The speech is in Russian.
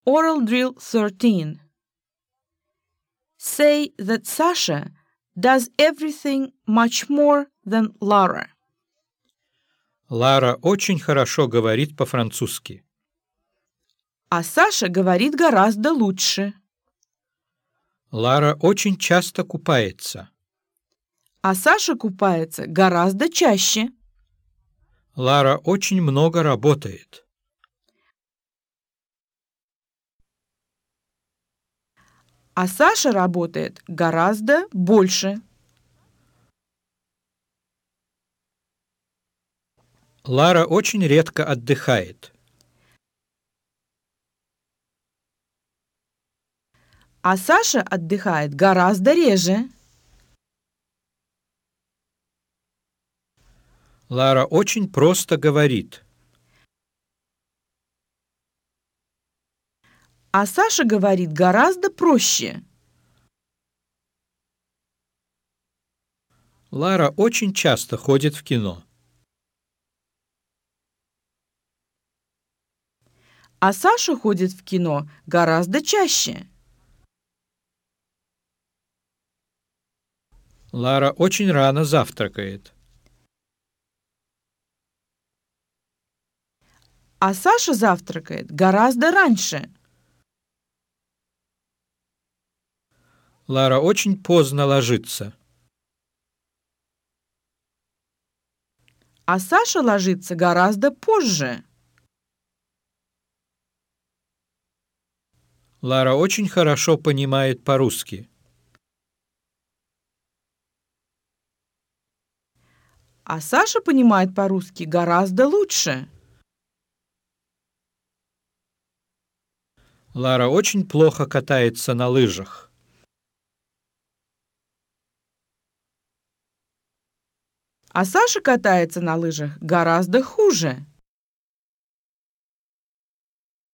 Oral Drill 13. Say that Sasha does everything much more than Lara. Лара очень хорошо говорит по-французски. А Саша говорит гораздо лучше. Лара очень часто купается. А Саша купается гораздо чаще. Лара очень много работает. А Саша работает гораздо больше. Лара очень редко отдыхает. А Саша отдыхает гораздо реже. Лара очень просто говорит. А Саша говорит гораздо проще. Лара очень часто ходит в кино. А Саша ходит в кино гораздо чаще. Лара очень рано завтракает. А Саша завтракает гораздо раньше. Лара очень поздно ложится. А Саша ложится гораздо позже. Лара очень хорошо понимает по-русски. А Саша понимает по-русски гораздо лучше. Лара очень плохо катается на лыжах. А Саша катается на лыжах гораздо хуже.